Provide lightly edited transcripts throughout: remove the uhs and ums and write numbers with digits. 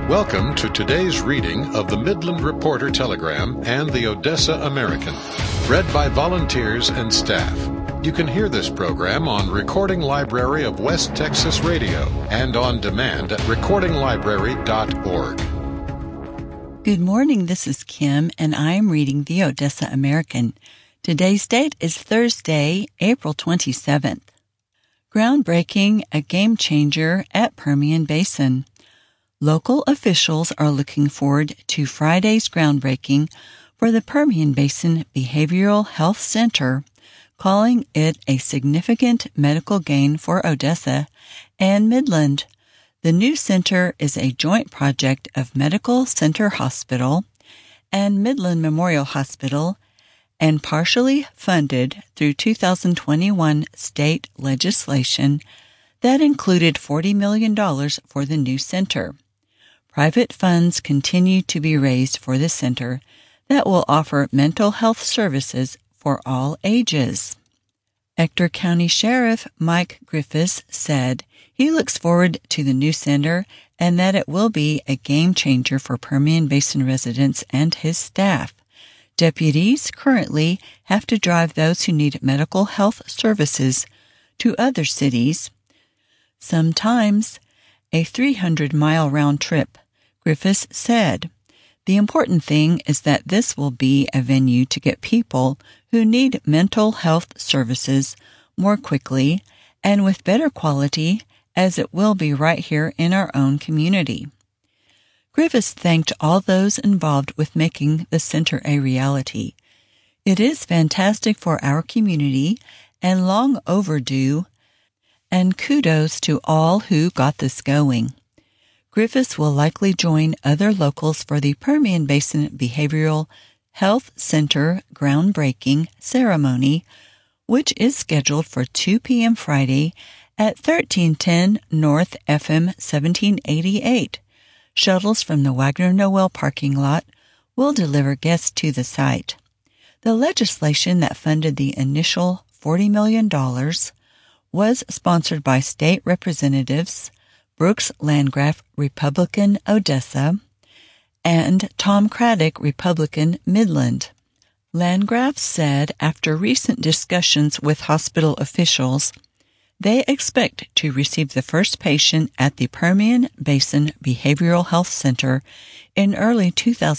Welcome to today's reading of the Midland Reporter Telegram and the Odessa American, read by volunteers and staff. You can hear this program on Recording Library of West Texas Radio and on demand at recordinglibrary.org. Good morning, this is Kim, and I am reading the Odessa American. Today's date is Thursday, April 27th. Groundbreaking, a game changer at Permian Basin. Local officials are looking forward to Friday's groundbreaking for the Permian Basin Behavioral Health Center, calling it a significant medical gain for Odessa and Midland. The new center is a joint project of Medical Center Hospital and Midland Memorial Hospital and partially funded through 2021 state legislation that included $40 million for the new center. Private funds continue to be raised for the center that will offer mental health services for all ages. Ector County Sheriff Mike Griffiths said he looks forward to the new center and that it will be a game changer for Permian Basin residents and his staff. Deputies currently have to drive those who need mental health services to other cities, sometimes a 300-mile round trip. Griffiths said, "The important thing is that this will be a venue to get people who need mental health services more quickly and with better quality, as it will be right here in our own community." Griffiths thanked all those involved with making the center a reality. "It is fantastic for our community and long overdue, and kudos to all who got this going." Griffiths will likely join other locals for the Permian Basin Behavioral Health Center groundbreaking ceremony, which is scheduled for 2 p.m. Friday at 1310 North FM 1788. Shuttles from the Wagner Noel parking lot will deliver guests to the site. The legislation that funded the initial $40 million was sponsored by state representatives Brooks Landgraf, Republican, Odessa, and Tom Craddock, Republican, Midland. Landgraf said after recent discussions with hospital officials, they expect to receive the first patient at the Permian Basin Behavioral Health Center in early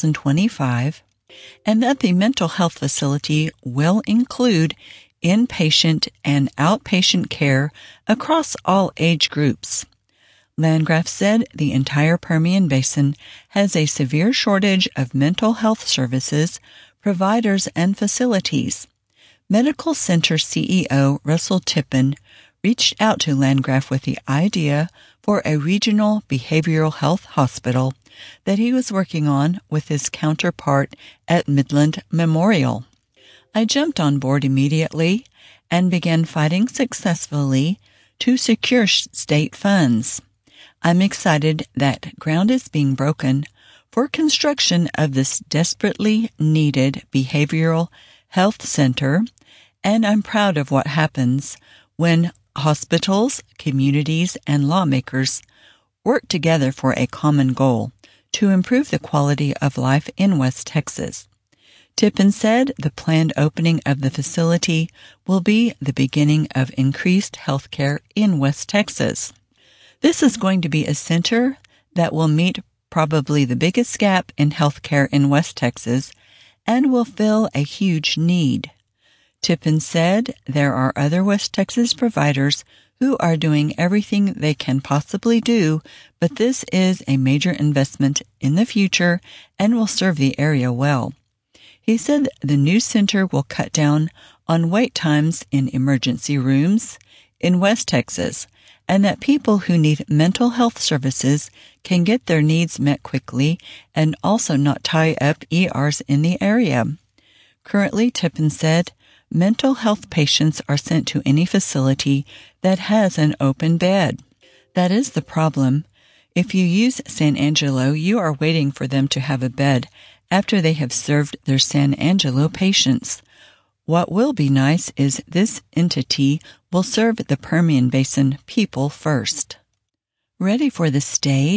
2025, and that the mental health facility will include inpatient and outpatient care across all age groups. Landgraf said the entire Permian Basin has a severe shortage of mental health services, providers, and facilities. Medical Center CEO Russell Tippin reached out to Landgraf with the idea for a regional behavioral health hospital that he was working on with his counterpart at Midland Memorial. "I jumped on board immediately and began fighting successfully to secure state funds. I'm excited that ground is being broken for construction of this desperately needed behavioral health center, and I'm proud of what happens when hospitals, communities, and lawmakers work together for a common goal to improve the quality of life in West Texas." Tippin said the planned opening of the facility will be the beginning of increased health care in West Texas. "This is going to be a center that will meet probably the biggest gap in health care in West Texas and will fill a huge need." Tippin said there are other West Texas providers who are doing everything they can possibly do, but this is a major investment in the future and will serve the area well. He said the new center will cut down on wait times in emergency rooms in West Texas, and that people who need mental health services can get their needs met quickly and also not tie up ERs in the area. Currently, Tippin said, mental health patients are sent to any facility that has an open bed. That is the problem. If you use San Angelo, you are waiting for them to have a bed after they have served their San Angelo patients. What will be nice is this entity will serve the Permian Basin people first. Ready for the stage,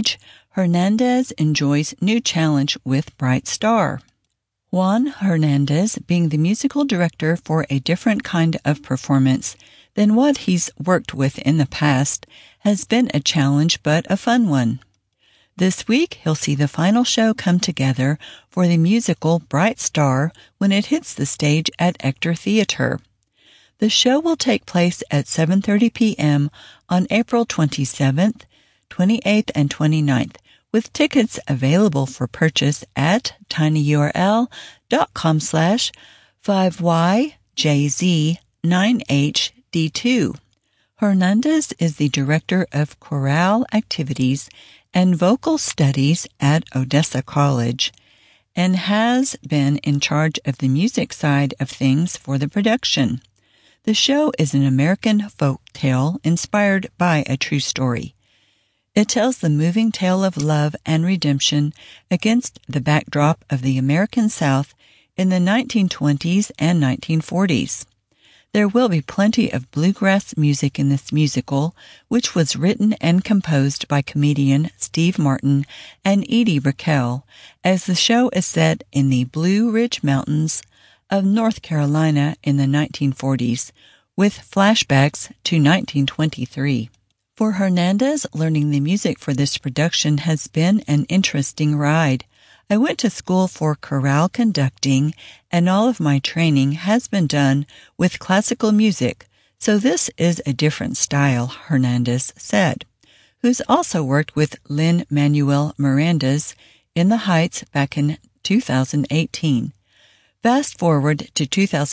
Hernandez enjoys new challenge with Bright Star. Juan Hernandez being the musical director for a different kind of performance than what he's worked with in the past has been a challenge but a fun one. This week, he'll see the final show come together for the musical Bright Star when it hits the stage at Ector Theater. The show will take place at 7:30 p.m. on April 27th, 28th, and 29th, with tickets available for purchase at tinyurl.com/5YJZ9HD2. Hernandez is the director of chorale activities and vocal studies at Odessa College and has been in charge of the music side of things for the production. The show is an American folk tale inspired by a true story. It tells the moving tale of love and redemption against the backdrop of the American South in the 1920s and 1940s. There will be plenty of bluegrass music in this musical, which was written and composed by comedian Steve Martin and Edie Brickell, as the show is set in the Blue Ridge Mountains of North Carolina in the 1940s, with flashbacks to 1923. For Hernandez, learning the music for this production has been an interesting ride. I went to school for chorale conducting, and all of my training has been done with classical music, so this is a different style, Hernandez said, who's also worked with Lin-Manuel Miranda's In the Heights back in 2018. Fast forward to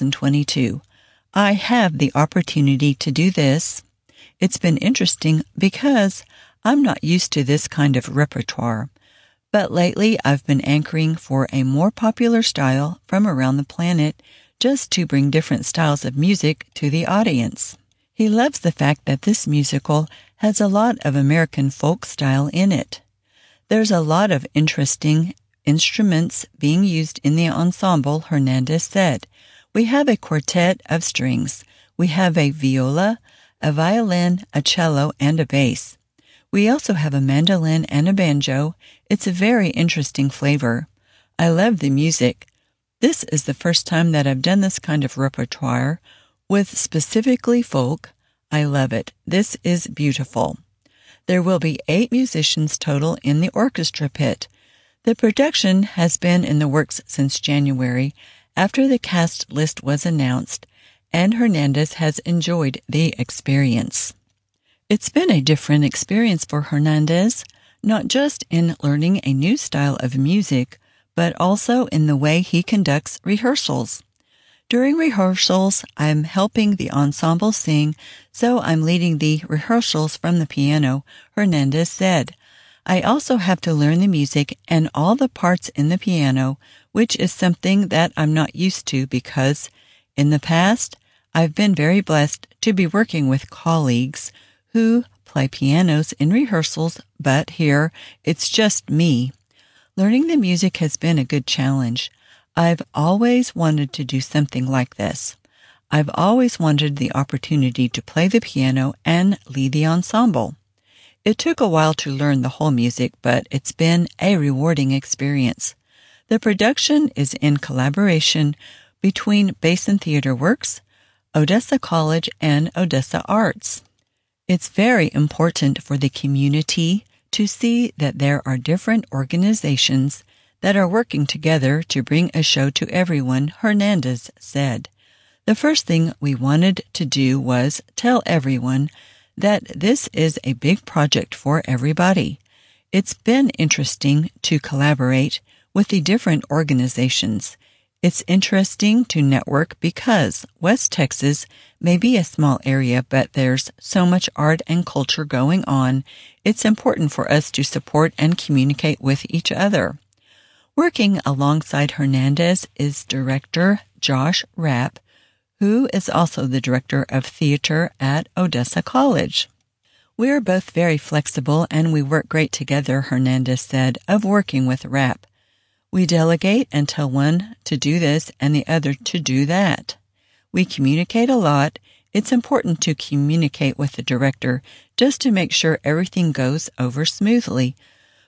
2022. I have the opportunity to do this. It's been interesting because I'm not used to this kind of repertoire. But lately, I've been anchoring for a more popular style from around the planet just to bring different styles of music to the audience. He loves the fact that this musical has a lot of American folk style in it. There's a lot of interesting instruments being used in the ensemble, Hernandez said. We have a quartet of strings. We have a viola, a violin, a cello, and a bass. We also have a mandolin and a banjo. It's a very interesting flavor. I love the music. This is the first time that I've done this kind of repertoire with specifically folk. I love it. This is beautiful. There will be 8 musicians total in the orchestra pit. The production has been in the works since January after the cast list was announced, and Hernandez has enjoyed the experience. It's been a different experience for Hernandez, not just in learning a new style of music, but also in the way he conducts rehearsals. During rehearsals, I'm helping the ensemble sing, so I'm leading the rehearsals from the piano, Hernandez said. I also have to learn the music and all the parts in the piano, which is something that I'm not used to because, in the past, I've been very blessed to be working with colleagues who play pianos in rehearsals, but here it's just me. Learning the music has been a good challenge. I've always wanted to do something like this. I've always wanted the opportunity to play the piano and lead the ensemble. It took a while to learn the whole music, but it's been a rewarding experience. The production is in collaboration between Basin Theater Works, Odessa College, and Odessa Arts. It's very important for the community to see that there are different organizations that are working together to bring a show to everyone, Hernandez said. The first thing we wanted to do was tell everyone that this is a big project for everybody. It's been interesting to collaborate with the different organizations. It's interesting to network because West Texas may be a small area, but there's so much art and culture going on. It's important for us to support and communicate with each other. Working alongside Hernandez is director Josh Rapp, who is also the director of theater at Odessa College. We are both very flexible and we work great together, Hernandez said, of working with Rapp. We delegate and tell one to do this and the other to do that. We communicate a lot. It's important to communicate with the director just to make sure everything goes over smoothly.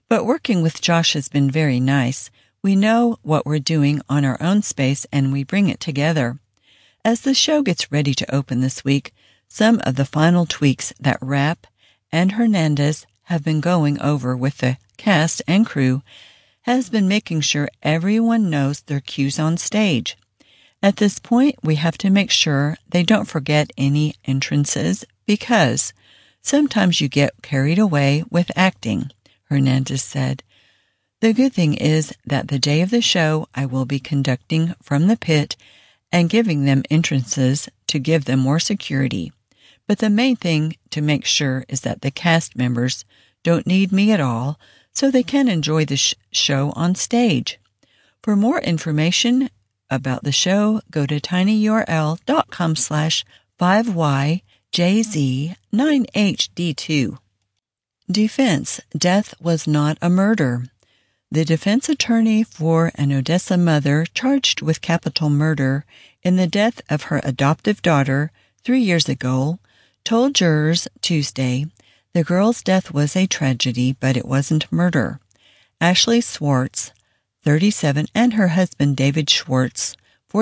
But working with Josh has been very nice. We know what we're doing on our own space and we bring it together. As the show gets ready to open this week, some of the final tweaks that Rapp and Hernandez have been going over with the cast and crew has been making sure everyone knows their cues on stage. At this point, we have to make sure they don't forget any entrances because sometimes you get carried away with acting, Hernandez said. The good thing is that the day of the show, I will be conducting from the pit and giving them entrances to give them more security. But the main thing to make sure is that the cast members don't need me at all so they can enjoy the show on stage. For more information about the show, go to tinyurl.com/5YJZ9HD2. Defense: Death was not a murder. The defense attorney for an Odessa mother charged with capital murder in the death of her adoptive daughter 3 years ago told jurors Tuesday the girl's death was a tragedy, but it wasn't murder. Ashley Swartz, 37, and her husband David Schwartz,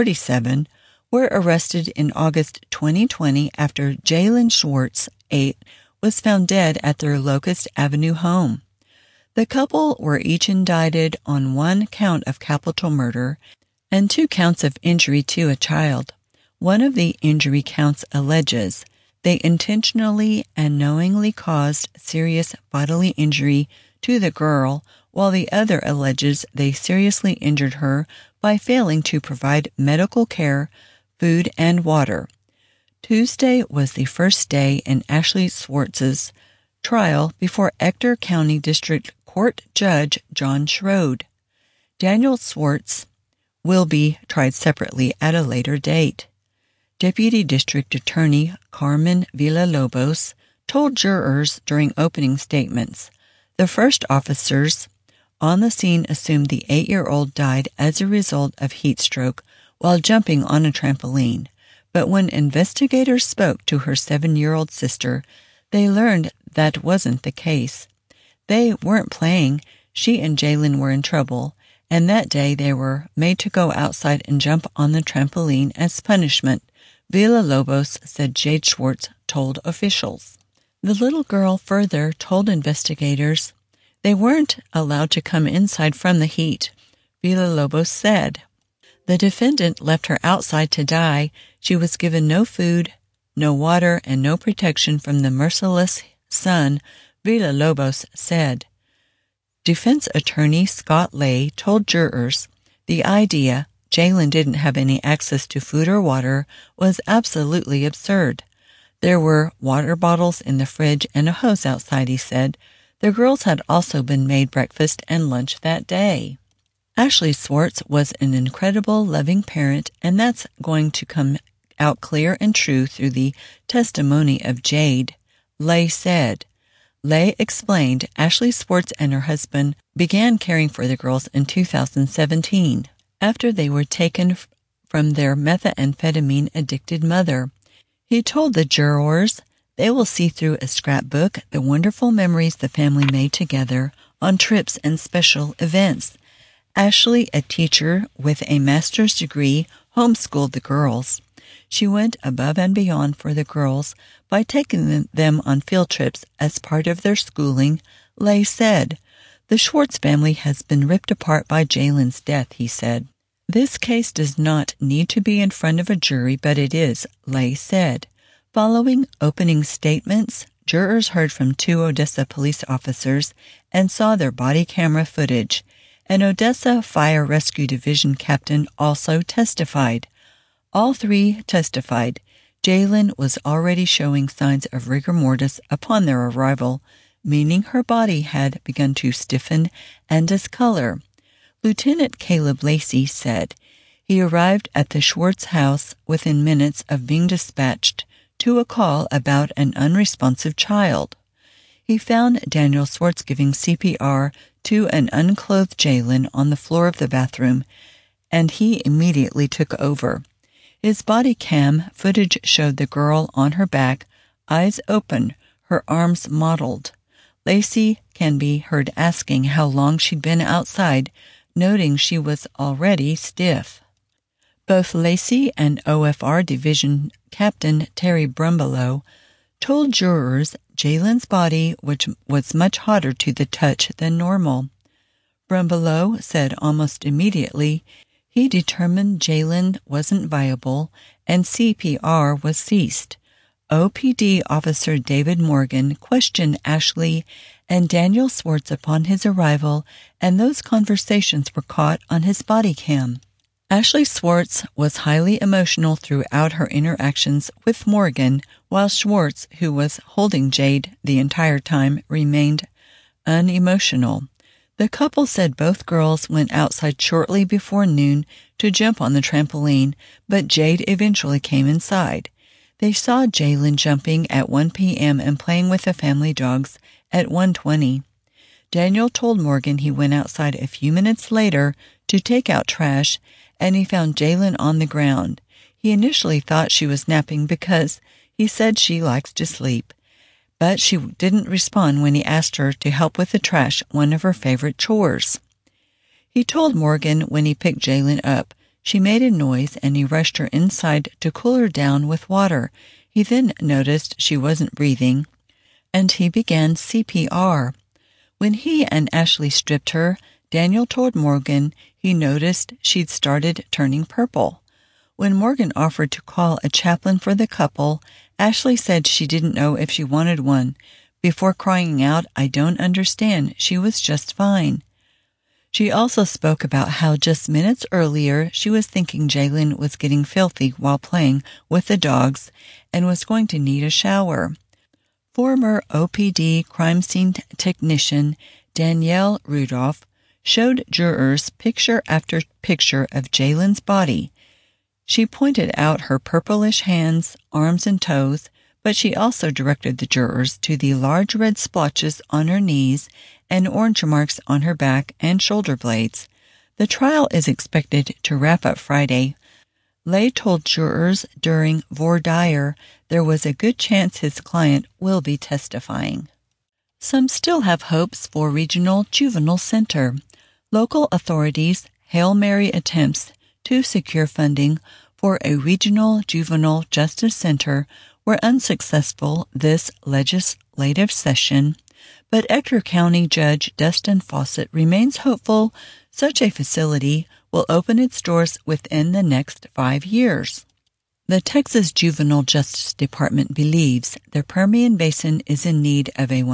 47, were arrested in August 2020 after Jalen Schwartz, 8, was found dead at their Locust Avenue home. The couple were each indicted on 1 count of capital murder and 2 counts of injury to a child. One of the injury counts alleges they intentionally and knowingly caused serious bodily injury to the girl, while the other alleges they seriously injured her by failing to provide medical care, food, and water. Tuesday was the first day in Ashley Swartz's trial before Ector County District Court Judge John Schroed. Daniel Swartz will be tried separately at a later date. Deputy District Attorney Carmen Villalobos told jurors during opening statements the first officers on the scene assumed the 8-year-old died as a result of heat stroke while jumping on a trampoline. But when investigators spoke to her 7-year-old sister, they learned that wasn't the case. They weren't playing. She and Jalen were in trouble, and that day they were made to go outside and jump on the trampoline as punishment, Villalobos said. Jade Schwartz told officials. The little girl further told investigators they weren't allowed to come inside from the heat, Villalobos said. The defendant left her outside to die. She was given no food, no water, and no protection from the merciless sun, Villalobos said. Defense attorney Scott Lay told jurors the idea Jalen didn't have any access to food or water was absolutely absurd. There were water bottles in the fridge and a hose outside, he said. The girls had also been made breakfast and lunch that day. Ashley Swartz was an incredible, loving parent, and that's going to come out clear and true through the testimony of Jade, Lay said. Lay explained Ashley Swartz and her husband began caring for the girls in 2017 after they were taken from their methamphetamine-addicted mother. He told the jurors they will see through a scrapbook the wonderful memories the family made together on trips and special events. Ashley, a teacher with a master's degree, homeschooled the girls. She went above and beyond for the girls by taking them on field trips as part of their schooling, Lay said. The Schwartz family has been ripped apart by Jalen's death, he said. This case does not need to be in front of a jury, but it is, Lay said. Following opening statements, jurors heard from 2 Odessa police officers and saw their body camera footage. An Odessa Fire Rescue Division captain also testified. All 3 testified. Jalen was already showing signs of rigor mortis upon their arrival, meaning her body had begun to stiffen and discolor. Lieutenant Caleb Lacey said he arrived at the Schwartz house within minutes of being dispatched to a call about an unresponsive child. He found Daniel Swartz giving CPR to an unclothed Jalen on the floor of the bathroom, and he immediately took over. His body cam footage showed the girl on her back, eyes open, her arms mottled. Lacey can be heard asking how long she'd been outside, noting she was already stiff. Both Lacey and OFR Division Captain Terry Brumbelow told jurors Jalen's body was much hotter to the touch than normal. Brumbelow said almost immediately he determined Jalen wasn't viable and CPR was ceased. OPD Officer David Morgan questioned Ashley and Daniel Swartz upon his arrival, and those conversations were caught on his body cam. Ashley Swartz was highly emotional throughout her interactions with Morgan, while Swartz, who was holding Jade the entire time, remained unemotional. The couple said both girls went outside shortly before noon to jump on the trampoline, but Jade eventually came inside. They saw Jalen jumping at 1 p.m. and playing with the family dogs at 1:20. Daniel told Morgan he went outside a few minutes later to take out trash, and he found Jalen on the ground. He initially thought she was napping because he said she likes to sleep, but she didn't respond when he asked her to help with the trash, one of her favorite chores. He told Morgan when he picked Jalen up, she made a noise and he rushed her inside to cool her down with water. He then noticed she wasn't breathing, and he began CPR. When he and Ashley stripped her, Daniel told Morgan he noticed she'd started turning purple. When Morgan offered to call a chaplain for the couple, Ashley said she didn't know if she wanted one. Before crying out, "I don't understand," she was just fine. She also spoke about how just minutes earlier she was thinking Jalen was getting filthy while playing with the dogs and was going to need a shower. Former OPD crime scene technician Danielle Rudolph showed jurors picture after picture of Jalen's body. She pointed out her purplish hands, arms, and toes, but she also directed the jurors to the large red splotches on her knees and orange marks on her back and shoulder blades. The trial is expected to wrap up Friday. Lay told jurors during voir dire there was a good chance his client will be testifying. Some still have hopes for Regional Juvenile Center. Local authorities' Hail Mary attempts to secure funding for a regional juvenile justice center were unsuccessful this legislative session, but Ector County Judge Dustin Fawcett remains hopeful such a facility will open its doors within the next 5 years. The Texas Juvenile Justice Department believes the Permian Basin is in need of a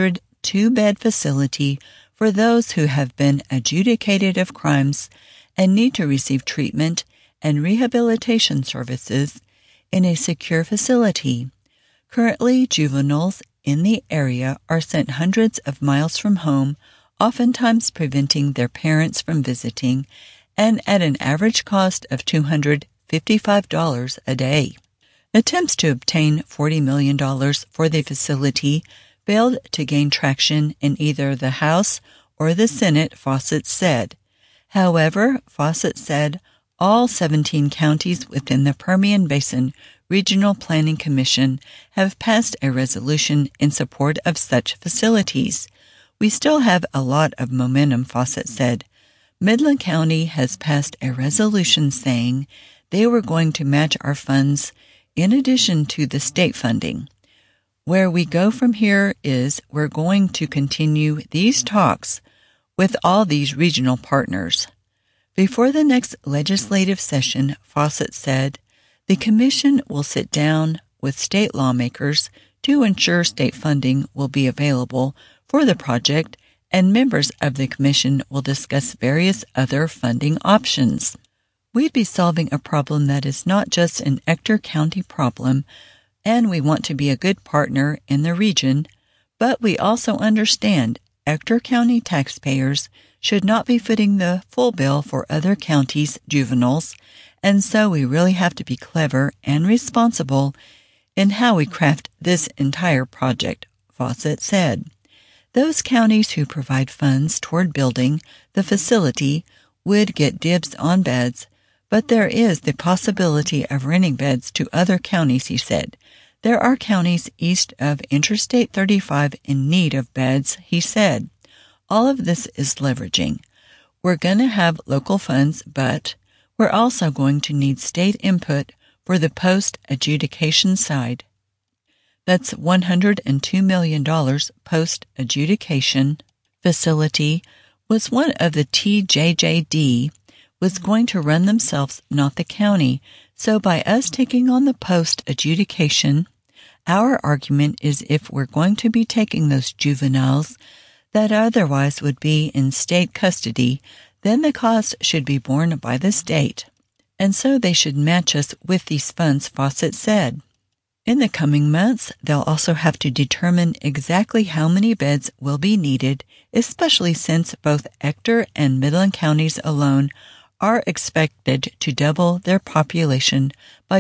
102-bed facility for those who have been adjudicated of crimes and need to receive treatment and rehabilitation services in a secure facility. Currently, juveniles in the area are sent hundreds of miles from home, oftentimes preventing their parents from visiting, and at an average cost of $255 a day. Attempts to obtain $40 million for the facility failed to gain traction in either the House or the Senate, Fawcett said. However, Fawcett said all 17 counties within the Permian Basin Regional Planning Commission have passed a resolution in support of such facilities. We still have a lot of momentum, Fawcett said. Midland County has passed a resolution saying they were going to match our funds in addition to the state funding. Where we go from here is we're going to continue these talks with all these regional partners. Before the next legislative session, Fawcett said, the commission will sit down with state lawmakers to ensure state funding will be available for the project, and members of the commission will discuss various other funding options. We'd be solving a problem that is not just an Ector County problem, and we want to be a good partner in the region, but we also understand Ector County taxpayers should not be footing the full bill for other counties' juveniles, and so we really have to be clever and responsible in how we craft this entire project, Fawcett said. Those counties who provide funds toward building the facility would get dibs on beds, but there is the possibility of renting beds to other counties, he said. There are counties east of Interstate 35 in need of beds, he said. All of this is leveraging. We're going to have local funds, but we're also going to need state input for the post-adjudication side. That's $102 million post-adjudication facility was one of the TJJD was going to run themselves, not the county. So by us taking on the post-adjudication, our argument is if we're going to be taking those juveniles that otherwise would be in state custody, then the cost should be borne by the state. And so they should match us with these funds, Fawcett said. In the coming months, they'll also have to determine exactly how many beds will be needed, especially since both Ector and Midland counties alone are expected to double their population by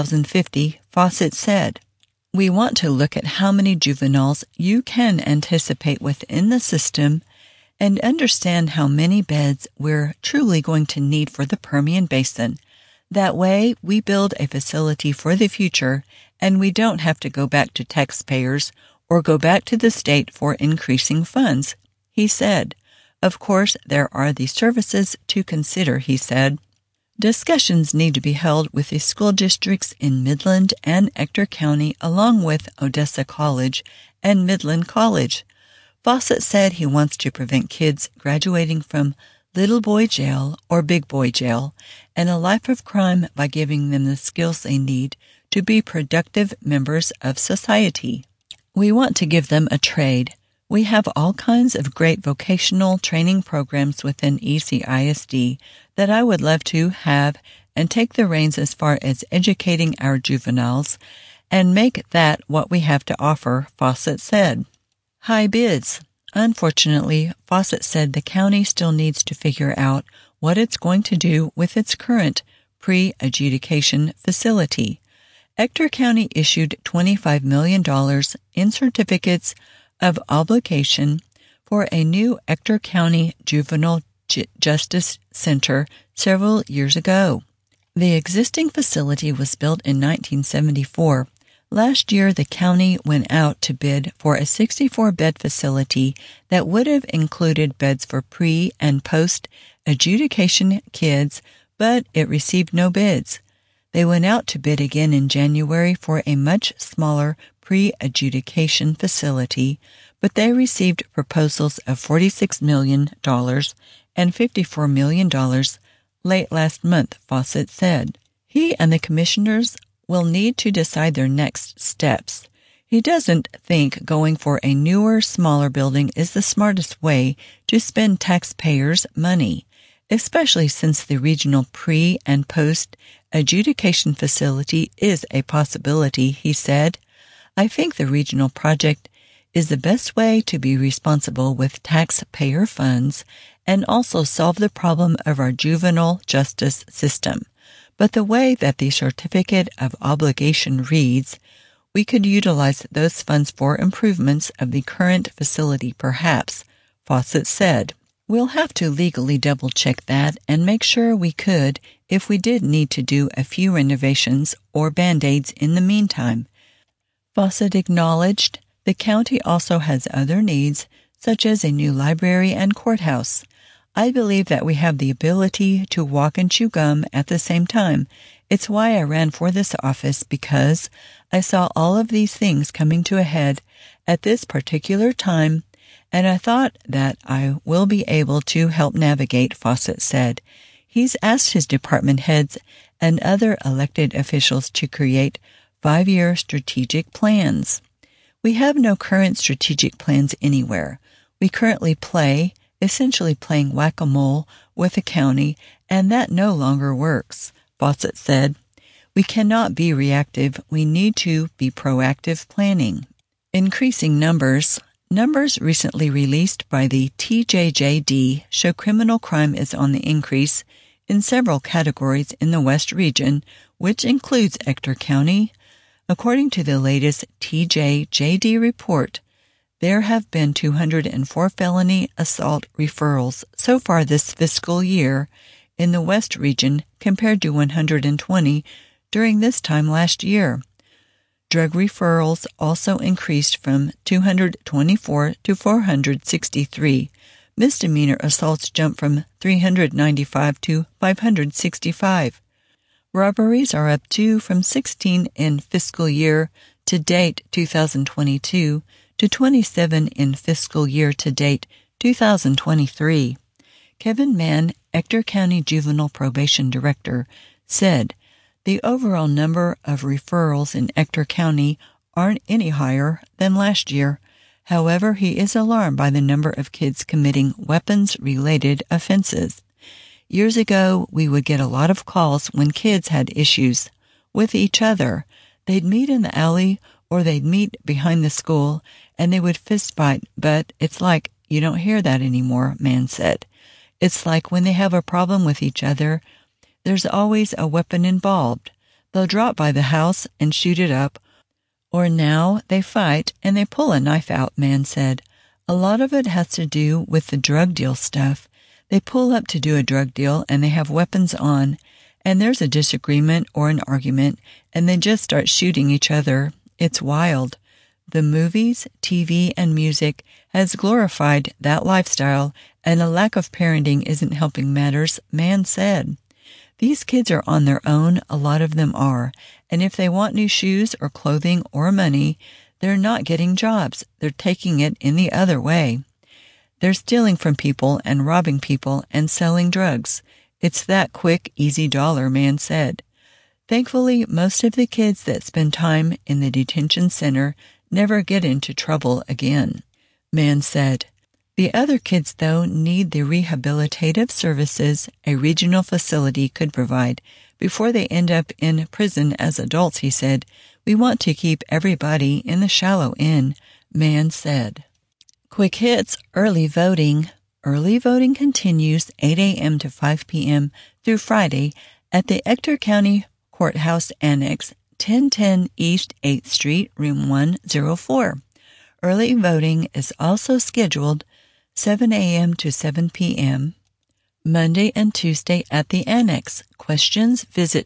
2050, Fawcett said. We want to look at how many juveniles you can anticipate within the system and understand how many beds we're truly going to need for the Permian Basin. That way, we build a facility for the future and we don't have to go back to taxpayers or go back to the state for increasing funds, he said. Of course, there are the services to consider, he said. Discussions need to be held with the school districts in Midland and Ector County along with Odessa College and Midland College. Fawcett said he wants to prevent kids graduating from little boy jail or big boy jail and a life of crime by giving them the skills they need to be productive members of society. We want to give them a trade. We have all kinds of great vocational training programs within ECISD that I would love to have and take the reins as far as educating our juveniles and make that what we have to offer, Fawcett said. High bids. Unfortunately, Fawcett said the county still needs to figure out what it's going to do with its current pre-adjudication facility. Ector County issued $25 million in certificates of obligation for a new Ector County Juvenile Justice Center several years ago. The existing facility was built in 1974. Last year, the county went out to bid for a 64-bed facility that would have included beds for pre- and post-adjudication kids, but it received no bids. They went out to bid again in January for a much smaller pre-adjudication facility, but they received proposals of $46 million and $54 million late last month, Fawcett said. He and the commissioners will need to decide their next steps. He doesn't think going for a newer, smaller building is the smartest way to spend taxpayers' money, especially since the regional pre- and post-adjudication facility is a possibility, he said. I think the regional project is the best way to be responsible with taxpayer funds and also solve the problem of our juvenile justice system. But the way that the certificate of obligation reads, we could utilize those funds for improvements of the current facility perhaps, Fawcett said. We'll have to legally double-check that and make sure we could if we did need to do a few renovations or Band-Aids in the meantime. Fawcett acknowledged the county also has other needs, such as a new library and courthouse. I believe that we have the ability to walk and chew gum at the same time. It's why I ran for this office, because I saw all of these things coming to a head at this particular time, and I thought that I will be able to help navigate, Fawcett said. He's asked his department heads and other elected officials to create 5-year strategic plans. We have no current strategic plans anywhere. We currently essentially playing whack-a-mole with the county, and that no longer works, Fawcett said. We cannot be reactive. We need to be proactive planning. Increasing numbers. Numbers recently released by the TJJD show criminal crime is on the increase in several categories in the West region, which includes Ector County. According to the latest TJJD report, there have been 204 felony assault referrals so far this fiscal year in the West region compared to 120 during this time last year. Drug referrals also increased from 224 to 463. Misdemeanor assaults jumped from 395 to 565. Robberies are up 2 from 16 in fiscal year to date 2022 to 27 in fiscal year to date 2023. Kevin Mann, Ector County Juvenile Probation Director, said, "The overall number of referrals in Ector County aren't any higher than last year. However, he is alarmed by the number of kids committing weapons-related offenses. Years ago, we would get a lot of calls when kids had issues with each other. They'd meet in the alley or they'd meet behind the school and they would fist fight, but it's like you don't hear that anymore," Mann said. "It's like when they have a problem with each other, there's always a weapon involved. They'll drop by the house and shoot it up, or now they fight and they pull a knife out," Mann said. "A lot of it has to do with the drug deal stuff. They pull up to do a drug deal and they have weapons on, and there's a disagreement or an argument, and they just start shooting each other. It's wild. The movies, TV, and music has glorified that lifestyle, and a lack of parenting isn't helping matters," Mann said. "These kids are on their own, a lot of them are, and if they want new shoes or clothing or money, they're not getting jobs. They're taking it in the other way. They're stealing from people and robbing people and selling drugs. It's that quick, easy dollar," Mann said. "Thankfully, most of the kids that spend time in the detention center never get into trouble again," Mann said. "The other kids, though, need the rehabilitative services a regional facility could provide before they end up in prison as adults," he said. "We want to keep everybody in the shallow end," Mann said. Quick hits, early voting. Early voting continues 8 a.m. to 5 p.m. through Friday at the Ector County Courthouse Annex, 1010 East 8th Street, Room 104. Early voting is also scheduled 7 a.m. to 7 p.m. Monday and Tuesday at the Annex. Questions? Visit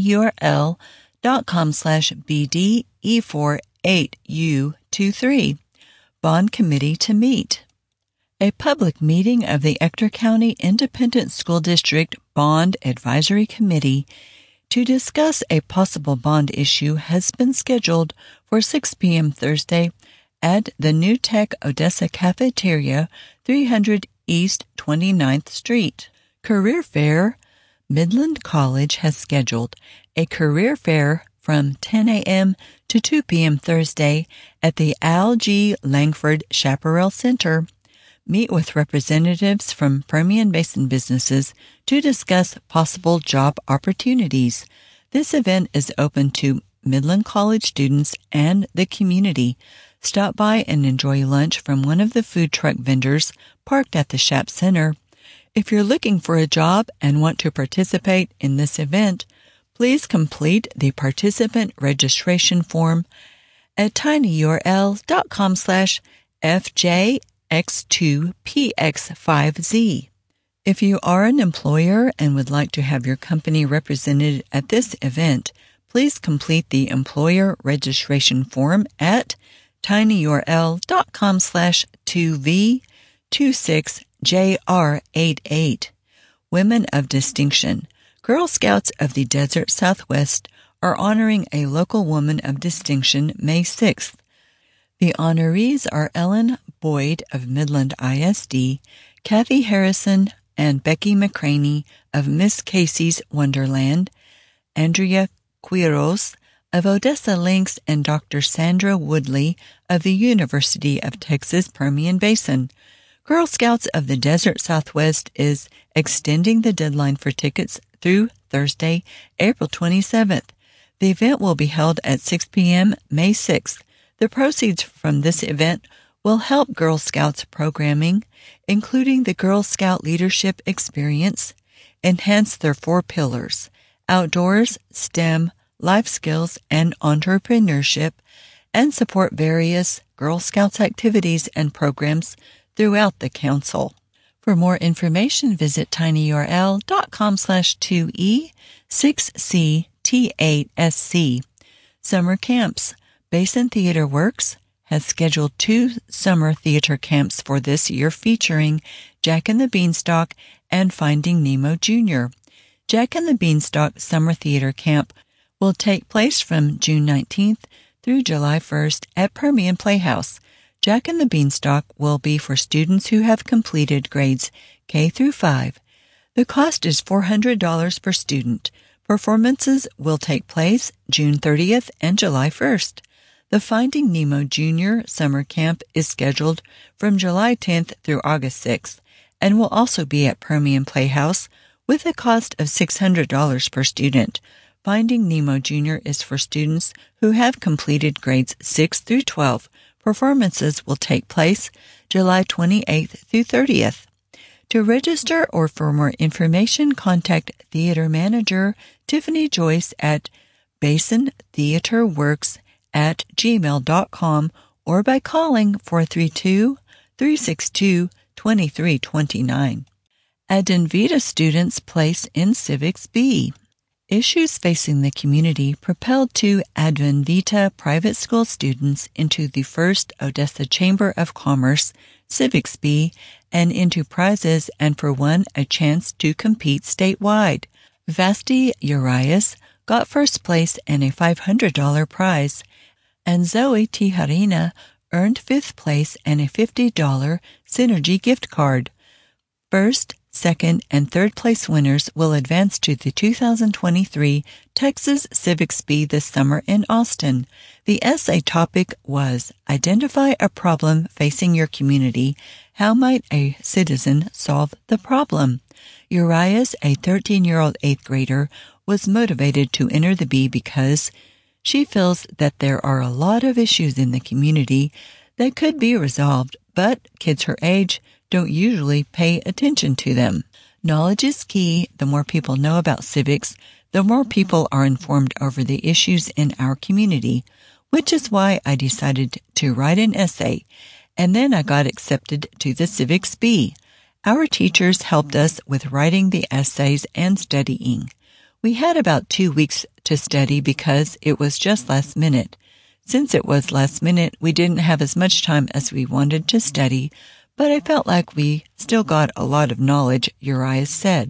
tinyurl.com/BDE48U23. Bond Committee to meet. A public meeting of the Ector County Independent School District Bond Advisory Committee to discuss a possible bond issue has been scheduled for 6 p.m. Thursday at the New Tech Odessa Cafeteria, 300 East 29th Street. Career Fair. Midland College has scheduled a career fair from 10 a.m. to 2 p.m. Thursday at the Al G. Langford Chaparral Center. Meet with representatives from Permian Basin businesses to discuss possible job opportunities. This event is open to Midland College students and the community. Stop by and enjoy lunch from one of the food truck vendors parked at the Shap Center. If you're looking for a job and want to participate in this event, please complete the participant registration form at tinyurl.com/FJX2PX5Z. If you are an employer and would like to have your company represented at this event, please complete the employer registration form at tinyurl.com/2V26JR88. Women of Distinction. Girl Scouts of the Desert Southwest are honoring a local woman of distinction May 6th. The honorees are Ellen Boyd of Midland ISD, Kathy Harrison and Becky McCraney of Miss Casey's Wonderland, Andrea Quiros of Odessa Links, and Dr. Sandra Woodley of the University of Texas Permian Basin. Girl Scouts of the Desert Southwest is extending the deadline for tickets through Thursday, April 27th. The event will be held at 6 p.m. May 6th. The proceeds from this event will help Girl Scouts programming, including the Girl Scout Leadership Experience, enhance their 4 pillars: outdoors, STEM, life skills, and entrepreneurship, and support various Girl Scouts activities and programs throughout the council. For more information, visit tinyurl.com/2E6CT8SC. Summer camps. Basin Theater Works has scheduled 2 summer theater camps for this year featuring Jack and the Beanstalk and Finding Nemo Jr. Jack and the Beanstalk Summer Theater Camp will take place from June 19th through July 1st at Permian Playhouse. Jack and the Beanstalk will be for students who have completed grades K through 5. The cost is $400 per student. Performances will take place June 30th and July 1st. The Finding Nemo Jr. Summer Camp is scheduled from July 10th through August 6th and will also be at Permian Playhouse with a cost of $600 per student. Finding Nemo Jr. is for students who have completed grades 6 through 12. Performances will take place July 28th through 30th. To register or for more information, contact Theater Manager Tiffany Joyce at basintheaterworks@gmail.com or by calling 432-362-2329. Adventista students place in Civics B. Issues facing the community propelled 2 Adventista private school students into the first Odessa Chamber of Commerce Civics B and into prizes, and for one a chance to compete statewide. Vasti Urias got first place and a $500 prize, and Zoe Tijarina earned 5th place and a $50 Synergy gift card. First, second, and third place winners will advance to the 2023 Texas Civics Bee this summer in Austin. The essay topic was Identify a Problem Facing Your Community. How might a citizen solve the problem? Urias, a 13-year-old 8th grader, was motivated to enter the bee because she feels that there are a lot of issues in the community that could be resolved, but kids her age don't usually pay attention to them. Knowledge is key. The more people know about civics, the more people are informed over the issues in our community, which is why I decided to write an essay, and then I got accepted to the Civics Bee. Our teachers helped us with writing the essays and studying. We had about 2 weeks to study because it was just last minute. Since it was last minute, we didn't have as much time as we wanted to study, but I felt like we still got a lot of knowledge, Urias said.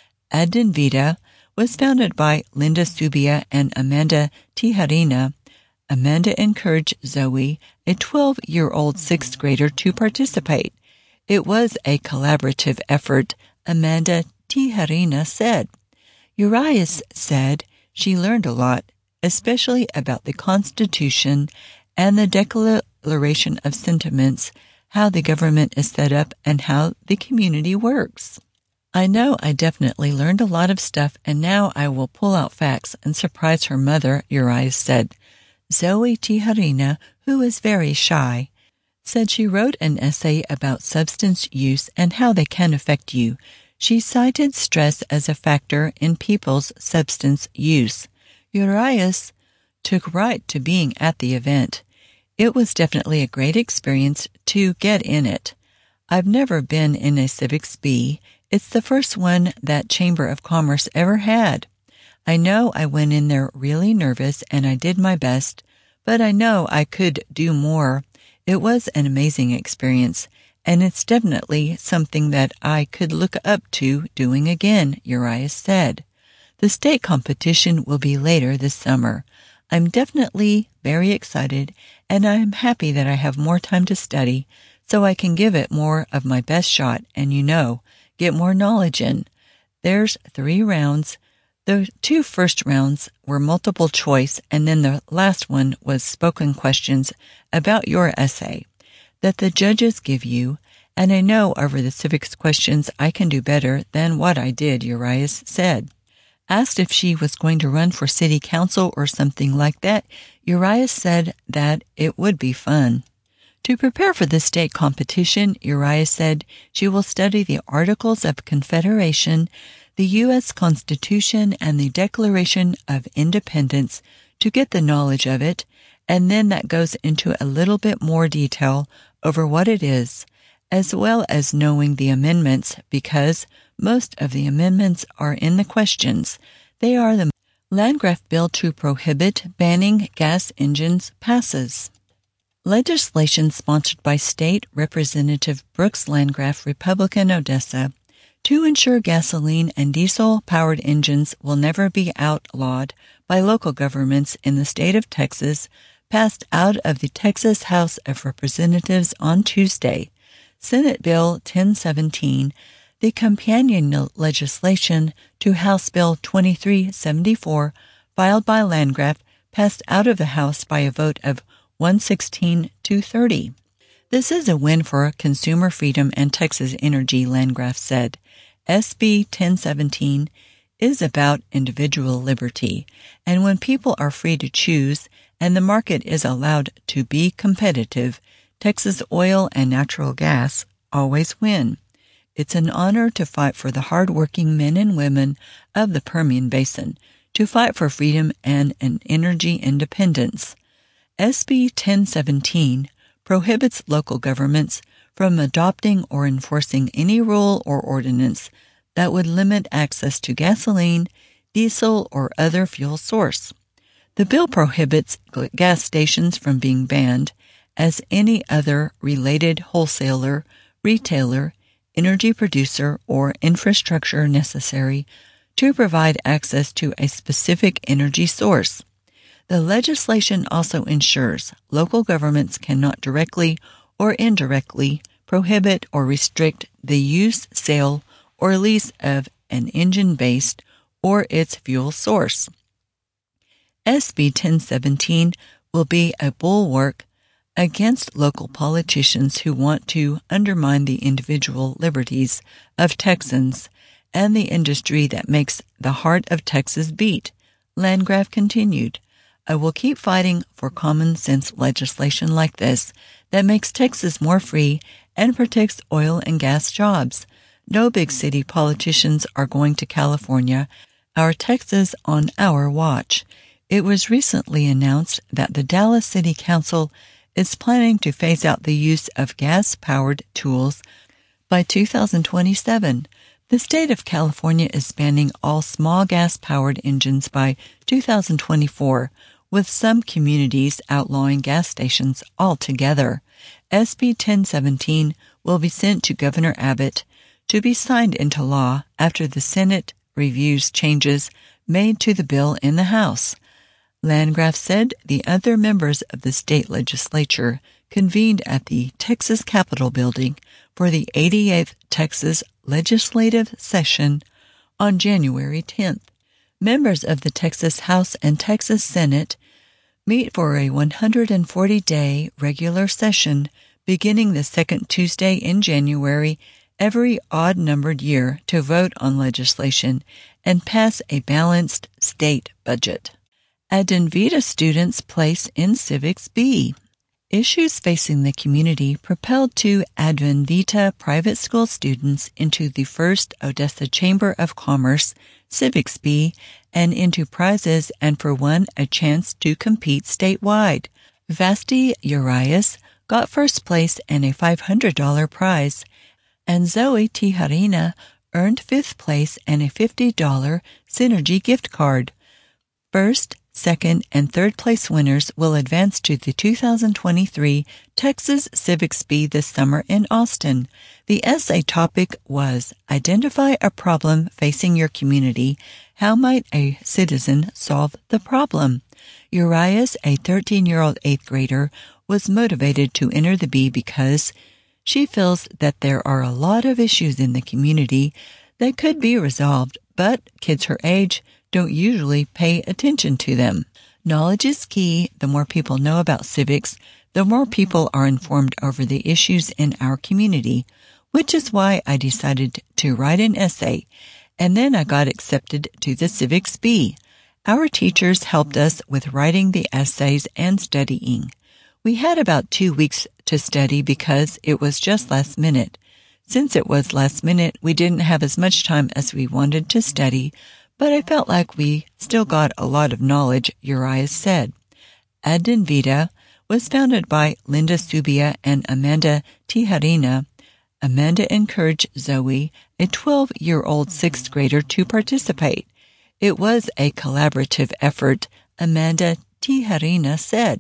Adventista was founded by Linda Subia and Amanda Tijarina. Amanda encouraged Zoe, a 12-year-old 6th grader, to participate. It was a collaborative effort, Amanda Tijarina said. Urias said she learned a lot, especially about the Constitution and the Declaration of Sentiments, how the government is set up, and how the community works. I know I definitely learned a lot of stuff, and now I will pull out facts and surprise her mother, Urias said. Zoe Tijarina, who is very shy, said she wrote an essay about substance use and how they can affect you. She cited stress as a factor in people's substance use. Urias took right to being at the event. It was definitely a great experience to get in it. I've never been in a Civics Bee. It's the first one that Chamber of Commerce ever had. I know I went in there really nervous and I did my best, but I know I could do more. It was an amazing experience, and it's definitely something that I could look up to doing again, Urias said. The state competition will be later this summer. I'm definitely very excited, and I'm happy that I have more time to study so I can give it more of my best shot and, get more knowledge in. There's 3 rounds. The 2 first rounds were multiple choice, and then the last one was spoken questions about your essay that the judges give you, and I know over the civics questions I can do better than what I did, Urias said. Asked if she was going to run for city council or something like that, Urias said that it would be fun. To prepare for the state competition, Urias said she will study the Articles of Confederation, the U.S. Constitution, and the Declaration of Independence to get the knowledge of it, and then that goes into a little bit more detail over what it is, as well as knowing the amendments, because most of the amendments are in the questions. They are the Landgraf bill to prohibit banning gas engines passes. Legislation sponsored by State Representative Brooks Landgraf, Republican, Odessa, to ensure gasoline and diesel-powered engines will never be outlawed by local governments in the state of Texas, passed out of the Texas House of Representatives on Tuesday. Senate Bill 1017, the companion legislation to House Bill 2374, filed by Landgraf, passed out of the House by a vote of 116 to 30. This is a win for consumer freedom and Texas energy, Landgraf said. SB 1017 is about individual liberty, and when people are free to choose and the market is allowed to be competitive, Texas oil and natural gas always win. It's an honor to fight for the hard-working men and women of the Permian Basin, to fight for freedom and an energy independence. SB 1017 prohibits local governments from adopting or enforcing any rule or ordinance that would limit access to gasoline, diesel, or other fuel source. The bill prohibits gas stations from being banned as any other related wholesaler, retailer, energy producer, or infrastructure necessary to provide access to a specific energy source. The legislation also ensures local governments cannot directly or indirectly prohibit or restrict the use, sale, or lease of an engine-based or its fuel source. SB 1017 will be a bulwark against local politicians who want to undermine the individual liberties of Texans and the industry that makes the heart of Texas beat, Landgraf continued. I will keep fighting for common sense legislation like this that makes Texas more free and protects oil and gas jobs. No big city politicians are going to California, our Texas on our watch. It was recently announced that the Dallas City Council is planning to phase out the use of gas-powered tools by 2027. The state of California is banning all small gas-powered engines by 2024, with some communities outlawing gas stations altogether. SB 1017 will be sent to Governor Abbott to be signed into law after the Senate reviews changes made to the bill in the House. Landgraf said the other members of the state legislature convened at the Texas Capitol building for the 88th Texas legislative session on January 10th. Members of the Texas House and Texas Senate meet for a 140-day regular session beginning the second Tuesday in January every odd-numbered year to vote on legislation and pass a balanced state budget. Adventa students' place in Civics B. Issues facing the community propelled two Adventa private school students into the first Odessa Chamber of Commerce Civics B and into prizes and for one a chance to compete statewide. Vasti Urias got first place and a $500 prize, and Zoe Tijarina earned fifth place and a $50 Synergy gift card. First, second, and third place winners will advance to the 2023 Texas Civics B this summer in Austin. The essay topic was Identify a Problem Facing Your Community. How might a citizen solve the problem? Urias, a 13-year-old 8th grader, was motivated to enter the B because she feels that there are a lot of issues in the community that could be resolved, but kids her age don't usually pay attention to them. Knowledge is key. The more people know about civics, the more people are informed over the issues in our community, which is why I decided to write an essay, and then I got accepted to the Civics B. Our teachers helped us with writing the essays and studying. We had about 2 weeks to study because it was just last minute. Since it was last minute, we didn't have as much time as we wanted to study, but I felt like we still got a lot of knowledge, Urias said. Adventa was founded by Linda Subia and Amanda Tijarina. Amanda encouraged Zoe, a 12-year-old 6th grader, to participate. It was a collaborative effort, Amanda Tijerina said.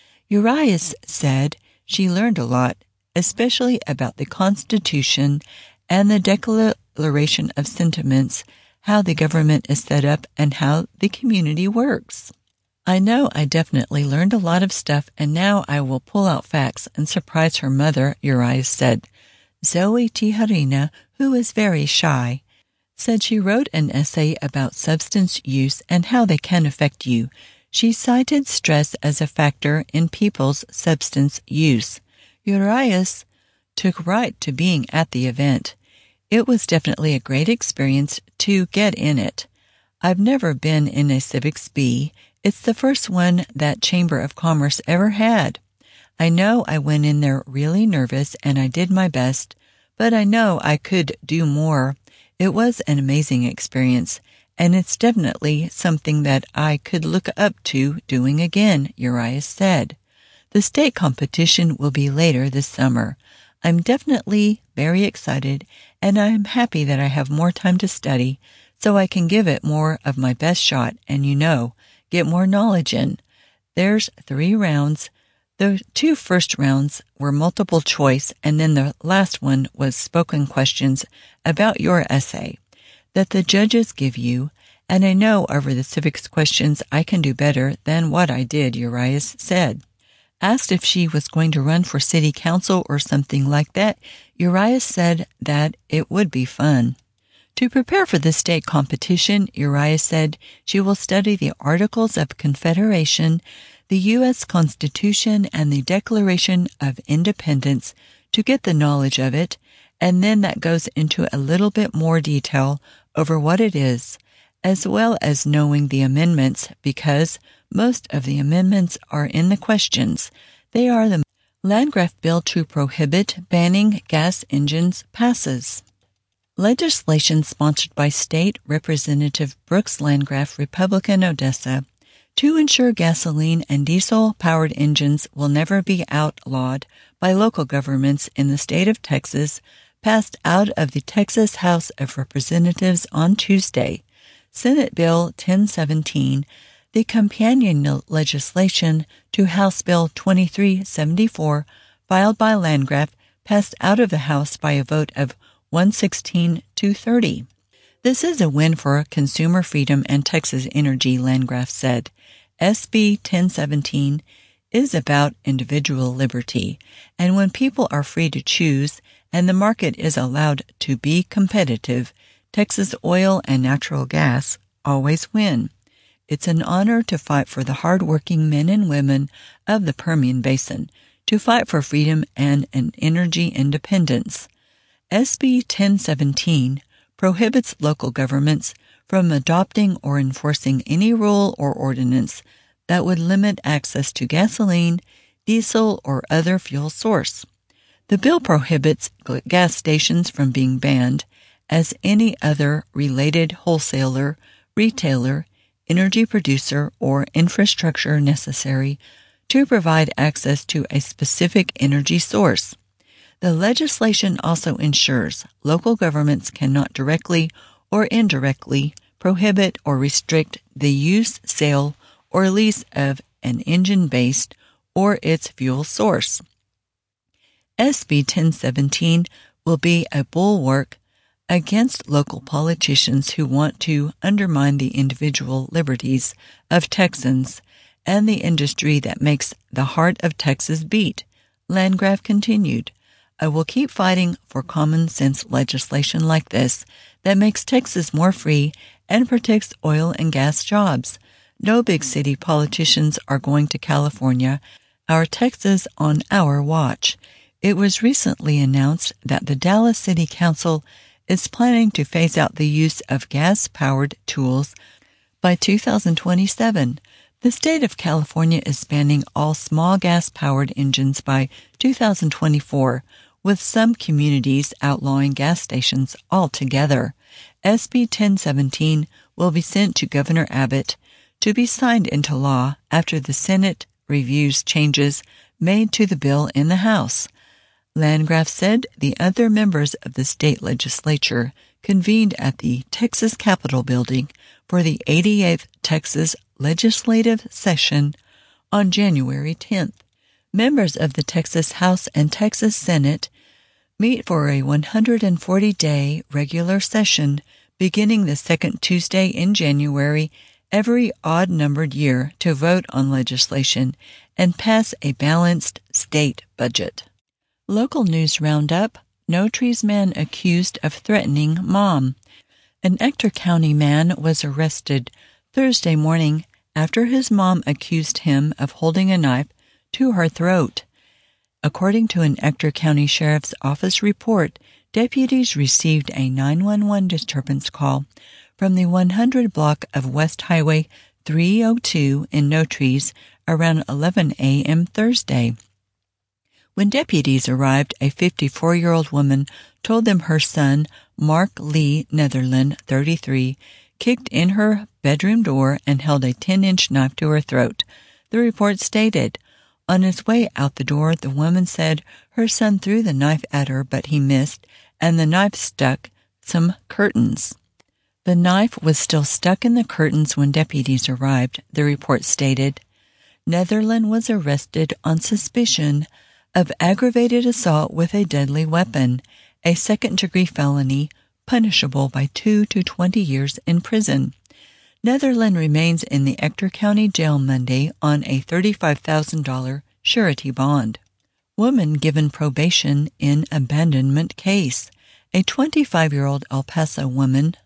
Urias said she learned a lot, especially about the Constitution and the Declaration of Sentiments, how the government is set up, and how the community works. I know I definitely learned a lot of stuff, and now I will pull out facts and surprise her mother, Urias said. Zoe Tijerina, who is very shy, said she wrote an essay about substance use and how they can affect you. She cited stress as a factor in people's substance use. Urias took right to being at the event. It was definitely a great experience to get in it. I've never been in a Civics Bee. It's the first one that Chamber of Commerce ever had. I know I went in there really nervous and I did my best, but I know I could do more. It was an amazing experience, and it's definitely something that I could look up to doing again, Urias said. The state competition will be later this summer. I'm definitely very excited, and I'm happy that I have more time to study so I can give it more of my best shot and, get more knowledge in. There's 3 rounds. The 2 first rounds were multiple choice, and then the last one was spoken questions about your essay that the judges give you, and I know over the civics questions I can do better than what I did, Urias said. Asked if she was going to run for city council or something like that, Urias said that it would be fun. To prepare for the state competition, Urias said she will study the Articles of Confederation, the U.S. Constitution, and the Declaration of Independence to get the knowledge of it, and then that goes into a little bit more detail over what it is, as well as knowing the amendments, because most of the amendments are in the questions. They are the Landgraf bill to prohibit banning gas engines passes. Legislation sponsored by State Representative Brooks Landgraf, Republican, Odessa, to ensure gasoline and diesel-powered engines will never be outlawed by local governments in the state of Texas, passed out of the Texas House of Representatives on Tuesday. Senate Bill 1017, the companion legislation to House Bill 2374, filed by Landgraf, passed out of the House by a vote of 116-30. This is a win for consumer freedom and Texas energy, Landgraf said. SB 1017 is about individual liberty, and when people are free to choose and the market is allowed to be competitive, Texas oil and natural gas always win. It's an honor to fight for the hard-working men and women of the Permian Basin, to fight for freedom and an energy independence. SB 1017 prohibits local governments from adopting or enforcing any rule or ordinance that would limit access to gasoline, diesel, or other fuel source. The bill prohibits gas stations from being banned as any other related wholesaler, retailer, energy producer, or infrastructure necessary to provide access to a specific energy source. The legislation also ensures local governments cannot directly or indirectly prohibit or restrict the use, sale, or lease of an engine-based or its fuel source. SB 1017 will be a bulwark against local politicians who want to undermine the individual liberties of Texans and the industry that makes the heart of Texas beat, Landgraf continued. I will keep fighting for common sense legislation like this that makes Texas more free and protects oil and gas jobs. No big city politicians are going to California, our Texas on our watch. It was recently announced that the Dallas City Council is planning to phase out the use of gas-powered tools by 2027. The state of California is banning all small gas-powered engines by 2024, with some communities outlawing gas stations altogether. SB 1017 will be sent to Governor Abbott to be signed into law after the Senate reviews changes made to the bill in the House. Landgraf said the other members of the state legislature convened at the Texas Capitol Building for the 88th Texas Legislative Session on January 10th. Members of the Texas House and Texas Senate meet for a 140-day regular session beginning the second Tuesday in January every odd-numbered year to vote on legislation and pass a balanced state budget. Local news roundup: No Trees man accused of threatening mom. An Ector County man was arrested Thursday morning after his mom accused him of holding a knife to her throat. According to an Ector County Sheriff's Office report, deputies received a 911 disturbance call from the 100 block of West Highway 302 in No Trees around 11 a.m. Thursday. When deputies arrived, a 54-year-old woman told them her son, Mark Lee Netherland, 33, kicked in her bedroom door and held a 10-inch knife to her throat. The report stated, on his way out the door, the woman said her son threw the knife at her, but he missed, and the knife stuck some curtains. The knife was still stuck in the curtains when deputies arrived, the report stated. Netherland was arrested on suspicion of aggravated assault with a deadly weapon, a second-degree felony punishable by 2 to 20 years in prison. Netherland remains in the Ector County Jail Monday on a $35,000 surety bond. Woman given probation in abandonment case. A 25-year-old El Paso woman